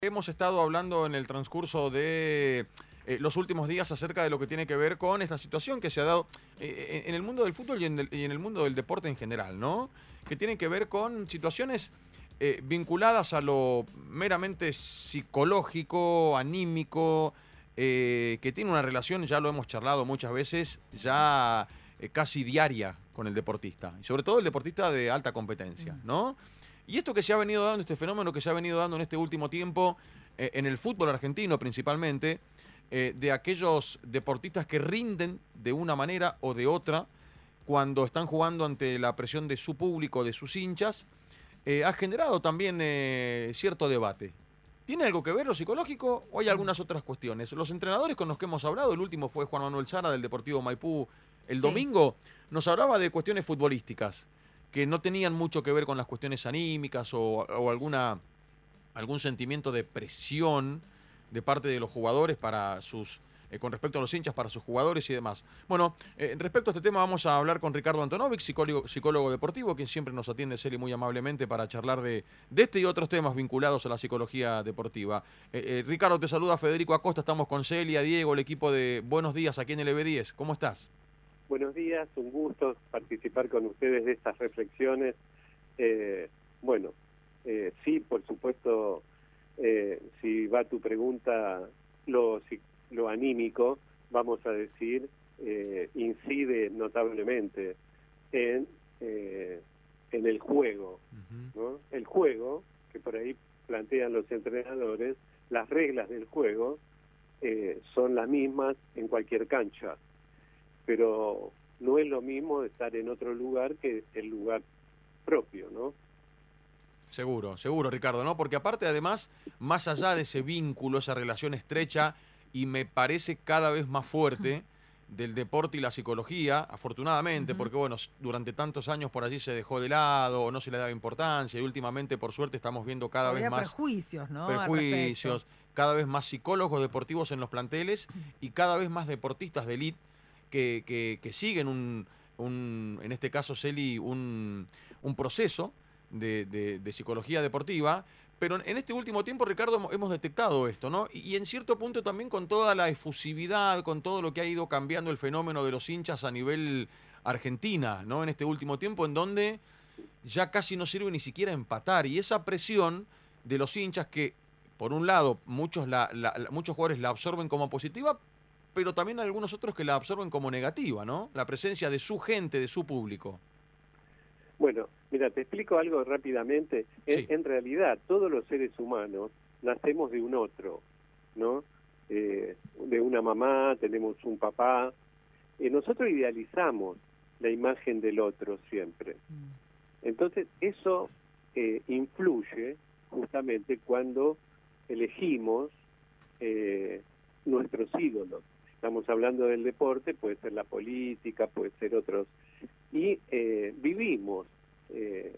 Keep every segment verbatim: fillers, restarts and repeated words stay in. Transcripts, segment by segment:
Hemos estado hablando en el transcurso de eh, los últimos días acerca de lo que tiene que ver con esta situación que se ha dado eh, en el mundo del fútbol y en el, y en el mundo del deporte en general, ¿no? Que tiene que ver con situaciones eh, vinculadas a lo meramente psicológico, anímico, eh, que tiene una relación, ya lo hemos charlado muchas veces, ya eh, casi diaria con el deportista, y sobre todo el deportista de alta competencia, ¿no? Y esto que se ha venido dando, este fenómeno que se ha venido dando en este último tiempo, eh, en el fútbol argentino principalmente, eh, de aquellos deportistas que rinden de una manera o de otra cuando están jugando ante la presión de su público, de sus hinchas, eh, ha generado también eh, cierto debate. ¿Tiene algo que ver lo psicológico o hay algunas otras cuestiones? Los entrenadores con los que hemos hablado, el último fue Juan Manuel Sara del Deportivo Maipú el Sí. domingo, nos hablaba de cuestiones futbolísticas que no tenían mucho que ver con las cuestiones anímicas o, o alguna, algún sentimiento de presión de parte de los jugadores para sus, eh, con respecto a los hinchas para sus jugadores y demás. Bueno, eh, respecto a este tema vamos a hablar con Ricardo Antonovic, psicólogo, psicólogo deportivo, quien siempre nos atiende, Celi, muy amablemente para charlar de, de este y otros temas vinculados a la psicología deportiva. Eh, eh, Ricardo, te saluda Federico Acosta, estamos con Celia, Diego, el equipo de Buenos Días aquí en el E B diez. ¿Cómo estás? Buenos días, un gusto participar con ustedes de estas reflexiones. Eh, bueno, eh, sí, por supuesto, eh, si va tu pregunta, lo, si, lo anímico, vamos a decir, eh, incide notablemente en, eh, en el juego, ¿no? El juego, que por ahí plantean los entrenadores, las reglas del juego eh, son las mismas en cualquier cancha, pero no es lo mismo estar en otro lugar que el lugar propio, ¿no? Seguro, seguro, Ricardo, ¿no? Porque aparte, además, más allá de ese vínculo, esa relación estrecha y me parece cada vez más fuerte del deporte y la psicología, afortunadamente, Ujú. porque bueno, durante tantos años por allí se dejó de lado o no se le daba importancia y últimamente, por suerte, estamos viendo cada vez Había más prejuicios, ¿no? Al respecto. perjuicios, cada vez más psicólogos deportivos en los planteles y cada vez más deportistas de élite que, que, que siguen un, un, en este caso, Celi, un, un proceso de, de, de psicología deportiva. Pero en este último tiempo, Ricardo, hemos detectado esto, ¿no? Y, y en cierto punto también con toda la efusividad, con todo lo que ha ido cambiando el fenómeno de los hinchas a nivel Argentina, ¿no? En este último tiempo, en donde ya casi no sirve ni siquiera empatar. Y esa presión de los hinchas que, por un lado, muchos, la, la, la, muchos jugadores la absorben como positiva, pero también hay algunos otros que la absorben como negativa, ¿no? La presencia de su gente, de su público. Bueno, mira, te explico algo rápidamente. En, Sí. en realidad, todos los seres humanos nacemos de un otro, ¿no? Eh, de una mamá, tenemos un papá. Eh, nosotros idealizamos la imagen del otro siempre. Entonces, eso eh, influye justamente cuando elegimos eh, nuestros ídolos. Estamos hablando del deporte, puede ser la política, puede ser otros. Y eh, vivimos eh,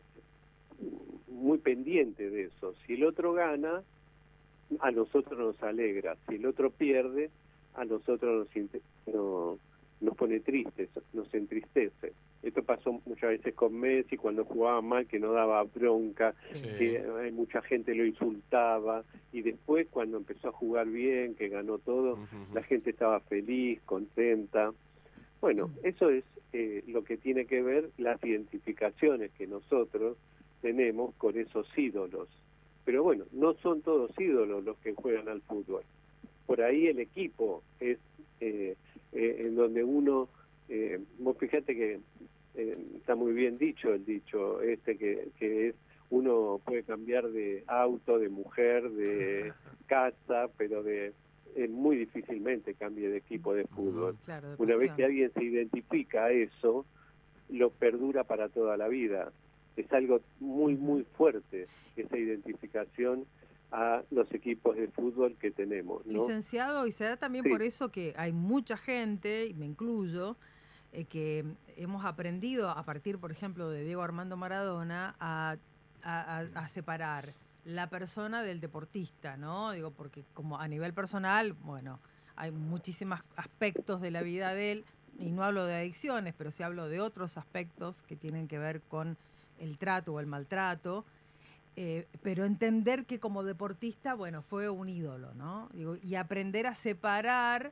muy pendiente de eso. Si el otro gana, a nosotros nos alegra. Si el otro pierde, a nosotros nos, no, nos pone tristes, nos entristece. Esto pasó muchas veces con Messi cuando jugaba mal, que no daba bronca, Sí. que eh, mucha gente lo insultaba, y después cuando empezó a jugar bien, que ganó todo, Uh-huh. la gente estaba feliz, contenta. Bueno, eso es eh, lo que tiene que ver las identificaciones que nosotros tenemos con esos ídolos. Pero bueno, no son todos ídolos los que juegan al fútbol. Por ahí el equipo es eh, eh, en donde uno, eh, vos fíjate que eh, está muy bien dicho el dicho este que, que es uno puede cambiar de auto, de mujer, de casa, pero de eh, muy difícilmente cambie de equipo de fútbol. Claro, de Una vez que pasión. alguien se identifica a eso, lo perdura para toda la vida. Es algo muy, muy fuerte esa identificación a los equipos de fútbol que tenemos, ¿no? Licenciado, y se da también Sí. por eso que hay mucha gente, y me incluyo, eh, que hemos aprendido a partir, por ejemplo, de Diego Armando Maradona, a, a, a- a separar la persona del deportista, ¿no? Digo, porque como a nivel personal, bueno, hay muchísimos aspectos de la vida de él, y no hablo de adicciones, pero sí hablo de otros aspectos que tienen que ver con el trato o el maltrato. Eh, pero entender que como deportista, bueno, fue un ídolo, ¿no? Digo, y aprender a separar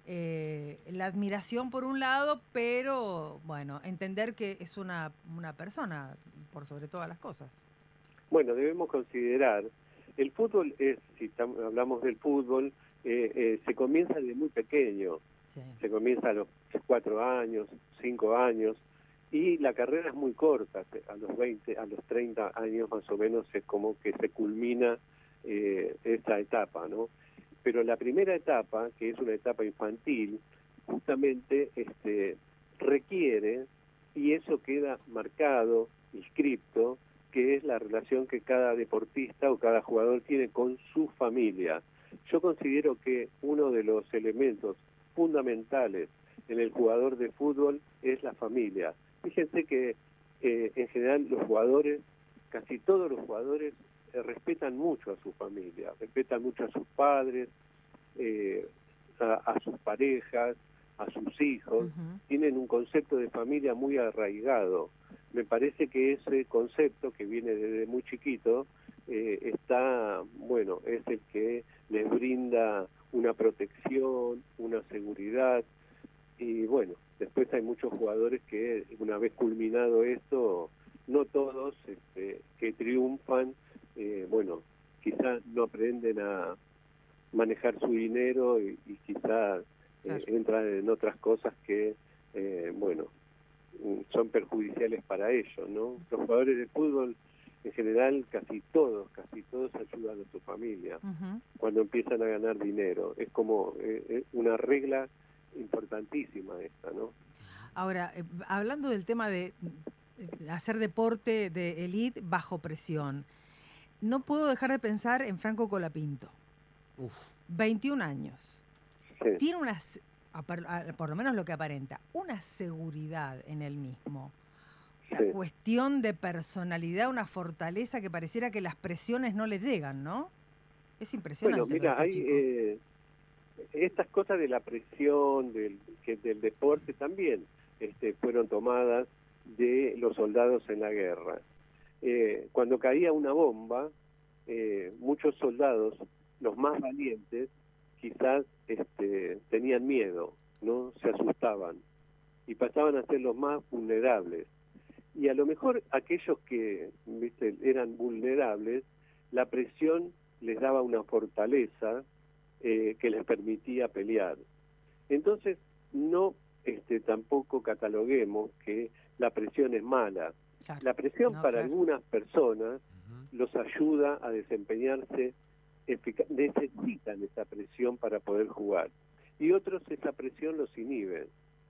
eh, la admiración por un lado, pero, bueno, entender que es una, una persona por sobre todas las cosas. Bueno, debemos considerar, el fútbol es, si tam- hablamos del fútbol, eh, eh, se comienza desde muy pequeño, Sí. se comienza a los cuatro años, cinco años, y la carrera es muy corta, a los veinte, a los treinta años más o menos es como que se culmina eh, esta etapa, ¿no? Pero la primera etapa, que es una etapa infantil, justamente este, requiere, y eso queda marcado, inscripto, que es la relación que cada deportista o cada jugador tiene con su familia. Yo considero que uno de los elementos fundamentales en el jugador de fútbol es la familia. Fíjense que eh, en general los jugadores, casi todos los jugadores, eh, respetan mucho a su familia, respetan mucho a sus padres, eh, a, a sus parejas, a sus hijos, Uh-huh. tienen un concepto de familia muy arraigado. Me parece que ese concepto, que viene desde muy chiquito, eh, está, bueno, es el que les brinda una protección, una seguridad, y bueno, después hay muchos jugadores que una vez culminado esto, no todos este, que triunfan, eh, bueno, quizás no aprenden a manejar su dinero y, y quizás Claro. eh, entran en otras cosas que, eh, bueno, son perjudiciales para ellos, ¿no? Los jugadores de fútbol, en general, casi todos, casi todos ayudan a su familia Uh-huh. cuando empiezan a ganar dinero. Es como eh, una regla importantísima esta, ¿no? Ahora, eh, hablando del tema de eh, hacer deporte de élite bajo presión, no puedo dejar de pensar en Franco Colapinto. Uf. veintiún años. Sí. Tiene unas, por lo menos lo que aparenta, una seguridad en él mismo. Una Sí. cuestión de personalidad, una fortaleza que pareciera que las presiones no le llegan, ¿no? Es impresionante. Bueno, mira, lo de hay este chico. eh, estas cosas de la presión, del, que, del deporte también este, fueron tomadas de los soldados en la guerra. Eh, cuando caía una bomba, eh, muchos soldados, los más valientes, quizás este, tenían miedo, ¿no? Se asustaban y pasaban a ser los más vulnerables. Y a lo mejor aquellos que, viste, eran vulnerables, la presión les daba una fortaleza eh, que les permitía pelear. Entonces, no este, tampoco cataloguemos que la presión es mala. Claro. La presión No, para claro. algunas personas Ujú. los ayuda a desempeñarse eficaz, necesitan esa presión para poder jugar. Y otros esa presión los inhibe.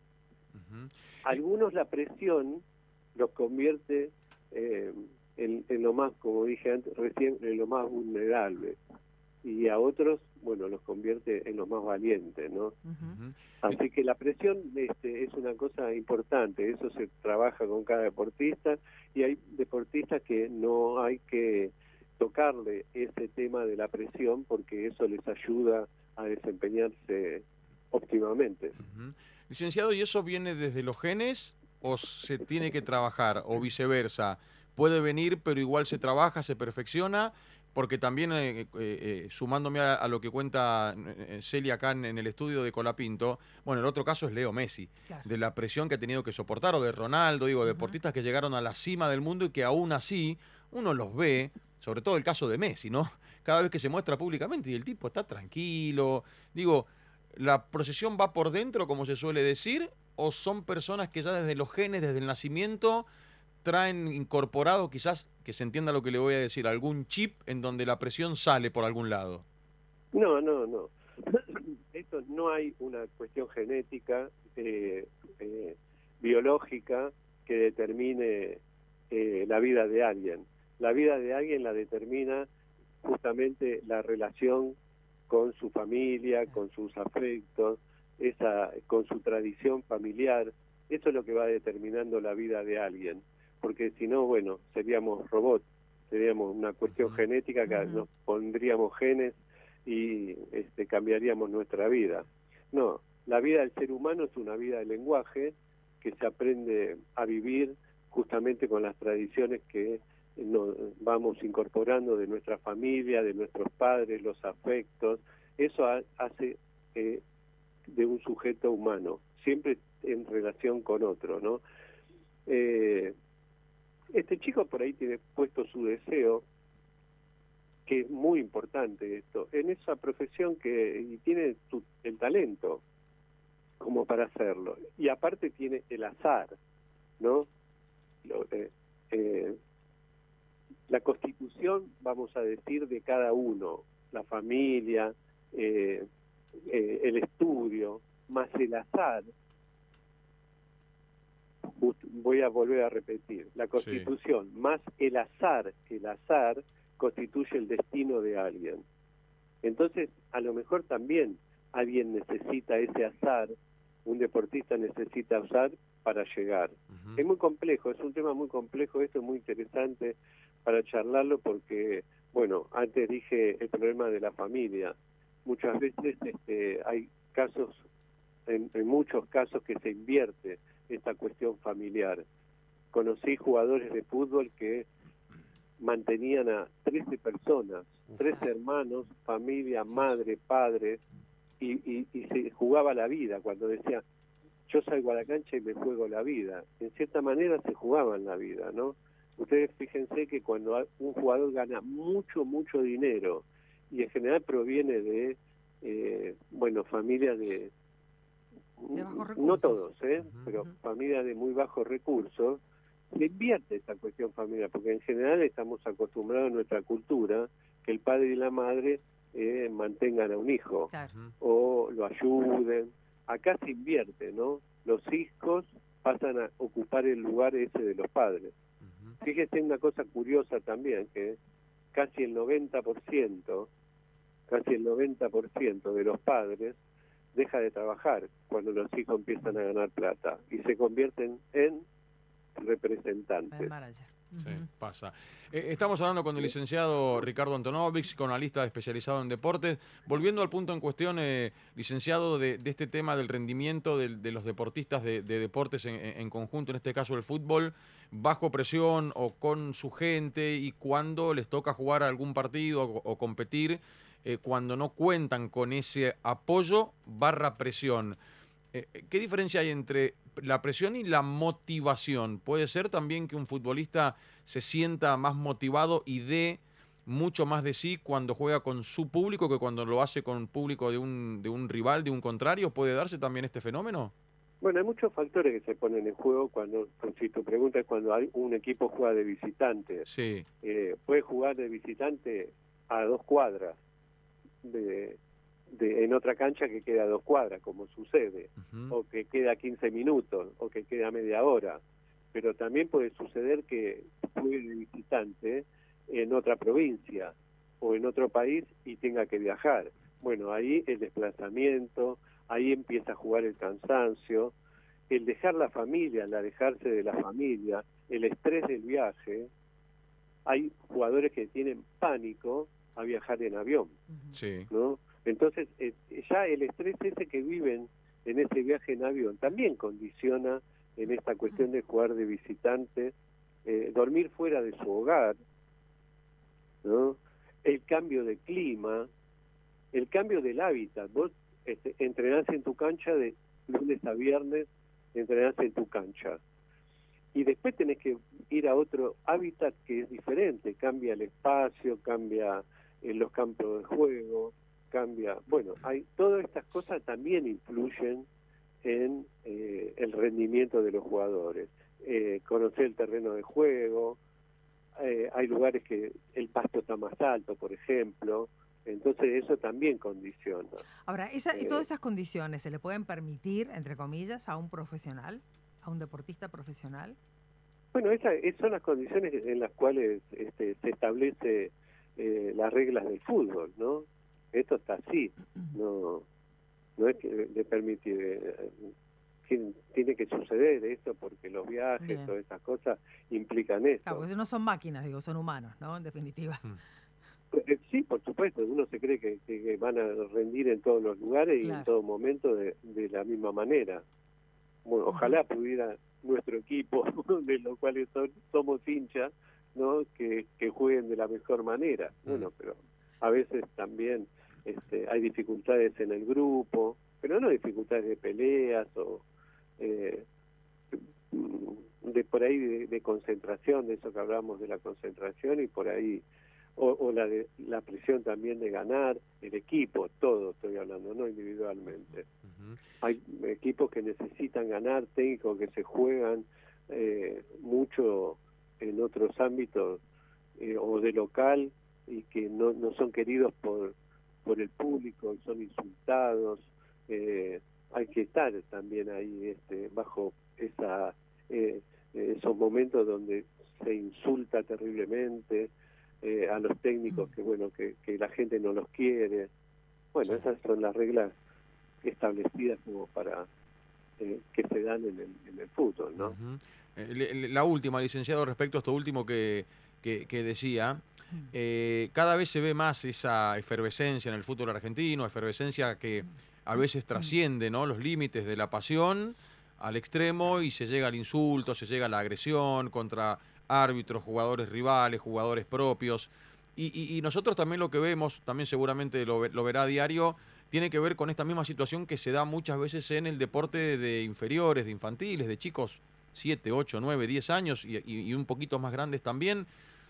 Ujú. Algunos la presión los convierte eh, en, en lo más, como dije antes, recién, en lo más vulnerable. Y a otros, bueno, los convierte en los más valientes, ¿no? Ujú. Ujú. Así que la presión este, es una cosa importante, eso se trabaja con cada deportista, y hay deportistas que no hay que tocarle ese tema de la presión porque eso les ayuda a desempeñarse óptimamente. Ujú. Licenciado, ¿y eso viene desde los genes o se tiene que trabajar o viceversa? ¿Puede venir pero igual se trabaja, se perfecciona? Porque también, eh, eh, eh, sumándome a, a lo que cuenta eh, Celia acá en, en el estudio de Colapinto, bueno, el otro caso es Leo Messi, Claro. de la presión que ha tenido que soportar, o de Ronaldo, digo, Ujú. deportistas que llegaron a la cima del mundo y que aún así uno los ve, sobre todo el caso de Messi, ¿no? Cada vez que se muestra públicamente y el tipo está tranquilo, digo... ¿La procesión va por dentro, como se suele decir, o son personas que ya desde los genes, desde el nacimiento, traen incorporado, quizás, que se entienda lo que le voy a decir, algún chip en donde la presión sale por algún lado? No, no, no. Esto no hay una cuestión genética, eh, eh, biológica, que determine eh, la vida de alguien. La vida de alguien la determina justamente la relación con su familia, con sus afectos, esa, con su tradición familiar. Eso es lo que va determinando la vida de alguien. Porque si no, bueno, seríamos robots, seríamos una cuestión Ujú. genética que Ujú. nos pondríamos genes y este, cambiaríamos nuestra vida. No, la vida del ser humano es una vida de lenguaje que se aprende a vivir justamente con las tradiciones que nos vamos incorporando de nuestra familia, de nuestros padres, los afectos. Eso ha, hace eh, de un sujeto humano, siempre en relación con otro, ¿no? Eh, este chico por ahí tiene puesto su deseo, que es muy importante esto, en esa profesión que y tiene tu, el talento como para hacerlo. Y aparte tiene el azar, ¿no? Lo, eh, eh, la constitución, vamos a decir, de cada uno, la familia, eh, eh, el estudio, más el azar. Voy a volver a repetir, la constitución, sí, más el azar, el azar constituye el destino de alguien. Entonces, a lo mejor también alguien necesita ese azar, un deportista necesita azar para llegar. Uh-huh. Es muy complejo, es un tema muy complejo, esto es muy interesante para charlarlo porque, bueno, antes dije el problema de la familia. Muchas veces este, hay casos, en, en muchos casos que se invierte esta cuestión familiar. Conocí jugadores de fútbol que mantenían a trece personas, tres hermanos, familia, madre, padre, y, y, y se jugaba la vida. Cuando decía, yo salgo a la cancha y me juego la vida, en cierta manera se jugaban la vida, ¿no? Ustedes fíjense que cuando un jugador gana mucho, mucho dinero, y en general proviene de, eh, bueno, familias de, de bajos recursos. No todos, ¿eh? Uh-huh. Pero familias de muy bajos recursos, se invierte esta cuestión familiar, porque en general estamos acostumbrados en nuestra cultura que el padre y la madre eh, mantengan a un hijo, claro, o lo ayuden. Acá se invierte, ¿no? Los hijos pasan a ocupar el lugar ese de los padres. Uh-huh. Fíjese una cosa curiosa también, que casi el noventa por ciento, casi el noventa por ciento de los padres deja de trabajar cuando los hijos empiezan a ganar plata y se convierten en representantes. Sí, pasa. Eh, estamos hablando con el licenciado Ricardo Antonovich, psicoanalista especializado en deportes. Volviendo al punto en cuestión, eh, licenciado, de, de este tema del rendimiento de, de los deportistas de, de deportes en, en conjunto, en este caso el fútbol, bajo presión o con su gente, y cuando les toca jugar algún partido o, o competir, eh, cuando no cuentan con ese apoyo barra presión. Eh, ¿Qué diferencia hay entre la presión y la motivación? ¿Puede ser también que un futbolista se sienta más motivado y dé mucho más de sí cuando juega con su público que cuando lo hace con público de un, de un rival, de un contrario? ¿Puede darse también este fenómeno? Bueno, hay muchos factores que se ponen en juego cuando, si tu pregunta es cuando hay un equipo juega de visitante. Sí. Eh, puede jugar de visitante a dos cuadras de... De, en otra cancha que queda a dos cuadras, como sucede, uh-huh, o que queda quince minutos, o que queda media hora. Pero también puede suceder que juegue de visitante en otra provincia o en otro país y tenga que viajar. Bueno, ahí el desplazamiento, ahí empieza a jugar el cansancio, el dejar la familia, el alejarse de la familia, el estrés del viaje. Hay jugadores que tienen pánico a viajar en avión, sí, ¿no? Entonces, eh, ya el estrés ese que viven en ese viaje en avión también condiciona en esta cuestión de jugar de visitante, eh, dormir fuera de su hogar, ¿no? El cambio de clima, el cambio del hábitat. Vos este, entrenás en tu cancha de lunes a viernes, entrenás en tu cancha. Y después tenés que ir a otro hábitat que es diferente, cambia el espacio, cambia eh, los campos de juego, cambia, bueno, hay todas estas cosas también influyen en eh, el rendimiento de los jugadores. Eh, conocer el terreno de juego, eh, hay lugares que el pasto está más alto, por ejemplo, entonces eso también condiciona. Ahora, esa, eh, ¿todas esas condiciones se le pueden permitir, entre comillas, a un profesional, a un deportista profesional? Bueno, esas son las condiciones en las cuales este, se establece eh, las reglas del fútbol, ¿no? Esto está así, no no es que le permite, eh, tiene que suceder esto porque los viajes, bien, todas estas cosas implican esto. Claro, porque no son máquinas, digo, son humanos, ¿no? En definitiva. Sí, por supuesto, uno se cree que, que van a rendir en todos los lugares, claro, y en todo momento de, de la misma manera. Bueno, ojalá uh-huh, pudiera nuestro equipo, de los cuales son, somos hinchas, ¿no? Que, que jueguen de la mejor manera. Mm. Bueno, pero a veces también este, hay dificultades en el grupo, pero no dificultades de peleas o eh, de por ahí de, de concentración, de eso que hablamos de la concentración, y por ahí o, o la de la presión también de ganar, el equipo, todo estoy hablando, no individualmente. Ujú. Hay equipos que necesitan ganar, técnicos que se juegan eh, mucho en otros ámbitos eh, o de local y que no, no son queridos por por el público, son insultados. Eh, hay que estar también ahí este, bajo esa eh, esos momentos donde se insulta terriblemente eh, a los técnicos, que bueno que, que la gente no los quiere. Bueno, Sí. esas son las reglas establecidas como para eh, que se dan en el, en el fútbol, ¿no? Ujú. Eh, le- le- La última, licenciado, respecto a esto último que, que, que decía, eh, cada vez se ve más esa efervescencia en el fútbol argentino, efervescencia que a veces trasciende, ¿no?, los límites de la pasión al extremo y se llega al insulto, se llega a la agresión contra árbitros, jugadores rivales, jugadores propios. Y, y- y nosotros también lo que vemos, también seguramente lo, ve- lo verá a diario, tiene que ver con esta misma situación que se da muchas veces en el deporte de inferiores, de infantiles, de chicos siete, ocho, nueve, diez años y, y- y un poquito más grandes también.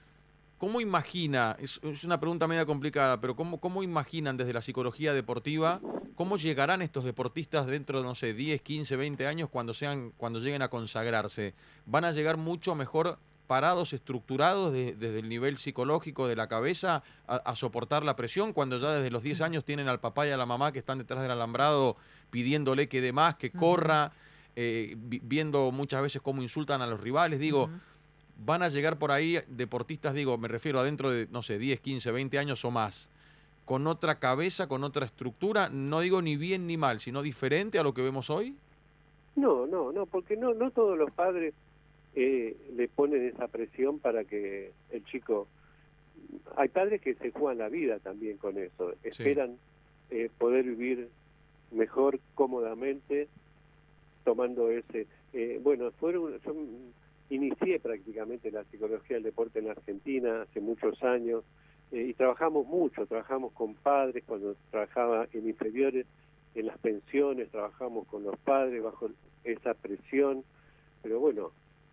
¿Cómo imagina, es, es una pregunta media complicada, pero ¿cómo, cómo imaginan desde la psicología deportiva, cómo llegarán estos deportistas dentro de, no sé, diez, quince, veinte años cuando, sean, cuando lleguen a consagrarse? ¿Van a llegar mucho mejor parados, estructurados de- desde el nivel psicológico de la cabeza a, a soportar la presión cuando ya desde los diez años tienen al papá y a la mamá que están detrás del alambrado pidiéndole que dé más, que corra, eh, vi- viendo muchas veces cómo insultan a los rivales? Digo, van a llegar por ahí deportistas, digo, me refiero a dentro de, no sé, diez, quince, veinte años o más, con otra cabeza, con otra estructura, no digo ni bien ni mal, sino diferente a lo que vemos hoy. No, no, no, porque no, no todos los padres eh, le ponen esa presión para que el chico... Hay padres que se juegan la vida también con eso, esperan eh, poder vivir mejor, cómodamente, tomando ese... Eh, bueno, fueron, yo inicié prácticamente la psicología del deporte en la Argentina hace muchos años eh, y trabajamos mucho, trabajamos con padres cuando trabajaba en inferiores, en las pensiones, trabajamos con los padres bajo esa presión, pero bueno,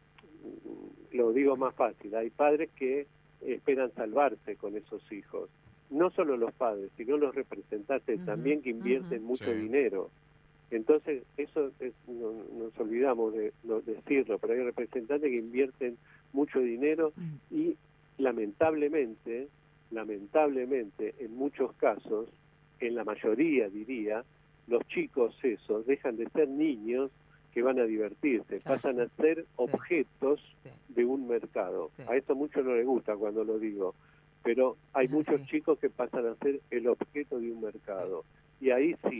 lo digo más fácil, hay padres que esperan salvarse con esos hijos, no solo los padres, sino los representantes Uh-huh, también que invierten uh-huh. mucho Sí. dinero. Entonces, eso es, no, nos olvidamos de, no, decirlo, pero hay representantes que invierten mucho dinero y lamentablemente, lamentablemente, en muchos casos, en la mayoría diría, los chicos esos dejan de ser niños que van a divertirse, Claro. pasan a ser Sí. objetos Sí. de un mercado. Sí. A eso mucho no les gusta cuando lo digo, pero hay Es muchos así. chicos que pasan a ser el objeto de un mercado. Y ahí sí,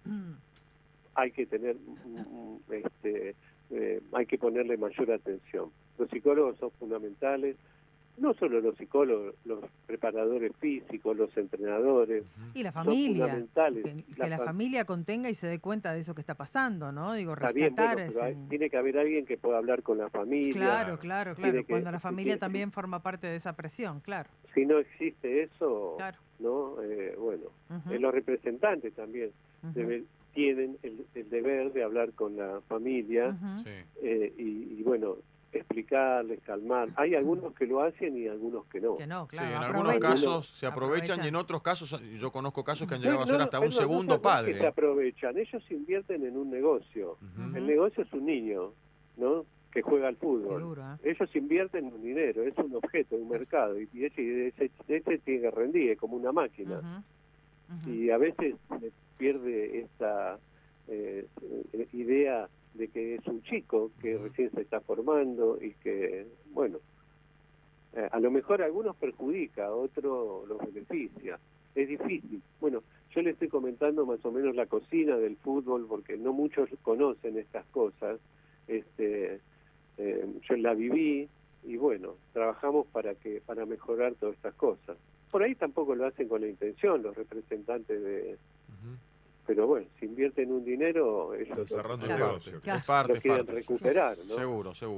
hay que tener, mm, este, eh, hay que ponerle mayor atención. Los psicólogos son fundamentales, no solo los psicólogos, los preparadores físicos, los entrenadores, Y la son familia, fundamentales. que, que La la fam- familia contenga y se dé cuenta de eso que está pasando, ¿no? Digo, Está bien, bueno, rescatar pero hay- ese... tiene que haber alguien que pueda hablar con la familia. Claro, claro, tiene claro. que- Cuando la si familia tiene- también forma parte de esa presión, claro. Si no existe eso, Claro. ¿no? Eh, bueno, Ujú, eh, los representantes también ujú, deben- tienen el, el deber de hablar con la familia ujú. Sí. eh, y, y, bueno, explicarles, calmar. Hay algunos que lo hacen y algunos que no. Que no, Sí, claro. en algunos aprovechan, casos se aprovechan y en aprovechan. otros casos, yo conozco casos que han No, llegado a ser no, hasta no, un no, segundo no, no es que se padre. aprovechan, ellos invierten en un negocio. Ujú. El negocio es un niño, ¿no? Que juega al Qué fútbol. duro, ¿eh? Ellos invierten un dinero, es un objeto, un mercado, y ese, ese, ese tiene que rendir, es como una máquina. Ujú, ujú. Y a veces se pierde esta eh, idea de que es un chico que Ujú. recién se está formando y que, bueno, eh, a lo mejor a algunos perjudica, a otros los beneficia. Es difícil. Bueno, yo le estoy comentando más o menos la cocina del fútbol porque no muchos conocen estas cosas. Este, eh, yo la viví y bueno, trabajamos para que para mejorar todas estas cosas. Por ahí tampoco lo hacen con la intención los representantes de... Ujú. Pero bueno, si invierten un dinero, ellos Están cerrando lo, el Claro. negocio. Claro. Es parte, lo es quieren parte. recuperar, ¿no? Seguro, seguro.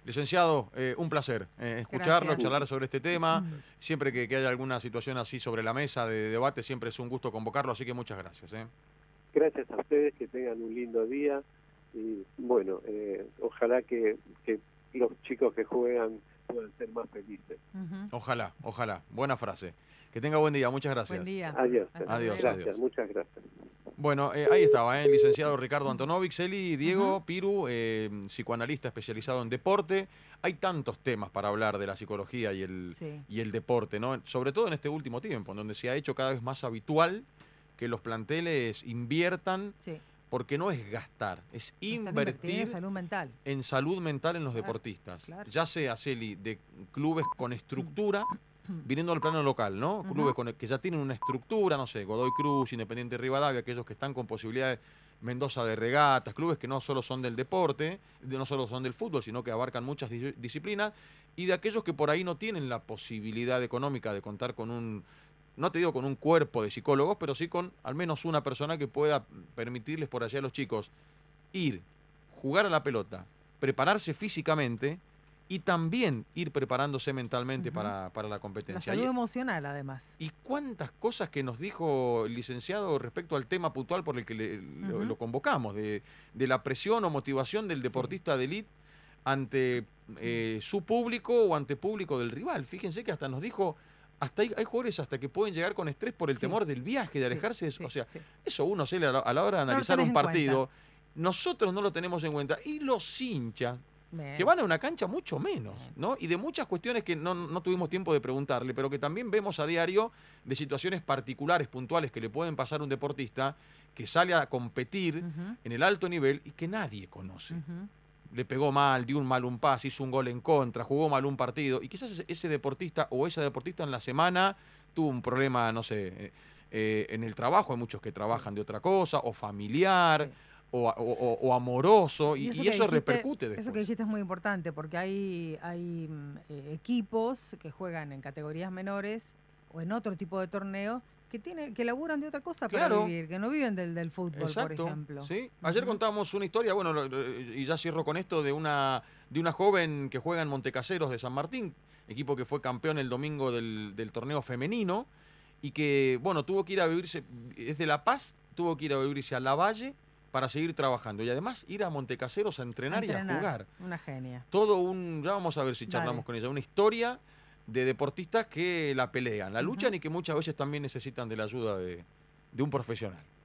Licenciado, eh, un placer eh, escucharlo, Gracias. charlar sobre este tema. Siempre que, que haya alguna situación así sobre la mesa de debate, siempre es un gusto convocarlo, así que muchas gracias. ¿eh? Gracias a ustedes, que tengan un lindo día y bueno, eh, ojalá que, que los chicos que juegan puedan ser más felices. Ujú. Ojalá, ojalá. Buena frase. Que tenga buen día, muchas gracias. Buen día. Adiós. Hasta Adiós, luego. Gracias, adiós. muchas gracias. Bueno, eh, ahí estaba, ¿eh? El licenciado Ricardo Antonovic, Celi, Diego, Ujú. Piru, eh, psicoanalista especializado en deporte. Hay tantos temas para hablar de la psicología y el, Sí. y el deporte, ¿no? Sobre todo en este último tiempo, en donde se ha hecho cada vez más habitual que los planteles inviertan, Sí. porque no es gastar, es Están invirtiendo invertir en salud mental. en salud mental en los Claro, deportistas. claro. Ya sea, Celi, de clubes con estructura, viniendo al plano local, ¿no? Ujú. Clubes con, que ya tienen una estructura, no sé, Godoy Cruz, Independiente Rivadavia, aquellos que están con posibilidades, Mendoza de regatas, clubes que no solo son del deporte, de- no solo son del fútbol, sino que abarcan muchas dis- disciplinas, y de aquellos que por ahí no tienen la posibilidad económica de contar con un, no te digo con un cuerpo de psicólogos, pero sí con al menos una persona que pueda permitirles por allá a los chicos ir, jugar a la pelota, prepararse físicamente y también ir preparándose mentalmente Ujú. para, para la La competencia. salud Y, emocional, además. y cuántas cosas que nos dijo el licenciado respecto al tema puntual por el que le- lo, Ujú. lo convocamos, de, de la presión o motivación del deportista de élite ante eh, su público o ante público del rival. Fíjense que hasta nos dijo, hasta hay, hay jugadores hasta que pueden llegar con estrés por el Sí. temor del viaje, de Sí, alejarse. de- sí, o sea, sí. eso uno se le a la, a la hora de No lo analizar tenés un en partido, nosotros no lo tenemos en cuenta. Y los hinchas, Bien. que van a una cancha mucho menos, Bien. ¿no? Y de muchas cuestiones que no, no tuvimos tiempo de preguntarle, pero que también vemos a diario de situaciones particulares, puntuales, que le pueden pasar a un deportista que sale a competir Ujú, en el alto nivel y que nadie conoce. ujú. Le pegó mal, dio un mal un pase, hizo un gol en contra, jugó mal un partido, y quizás ese- ese deportista o esa deportista en la semana tuvo un problema, no sé, eh, eh, en el trabajo, hay muchos que trabajan de otra cosa, o familiar, Sí. o, o- o- o amoroso, y, y eso, que dijiste- repercute después. Eso que dijiste es muy importante porque hay, hay mm, eh, equipos que juegan en categorías menores o en otro tipo de torneo que tienen, que laburan de otra cosa para Claro. vivir, que no viven del, del fútbol, Exacto, por ejemplo. ¿sí? Ayer Ujú. contábamos una historia, bueno, lo- lo- y ya cierro con esto, de una, de una joven que juega en Montecaseros de San Martín, equipo que fue campeón el domingo del, del torneo femenino, y que, bueno, tuvo que ir a vivirse, es de La Paz, tuvo que ir a vivirse a Lavalle para seguir trabajando, y además ir a Montecaseros a entrenar, A y a entrenar. jugar. Una genia. Todo un, ya vamos a ver si charlamos Dale. con ella, una historia de deportistas que la pelean, la luchan Ujú. y que muchas veces también necesitan de la ayuda de, de un profesional.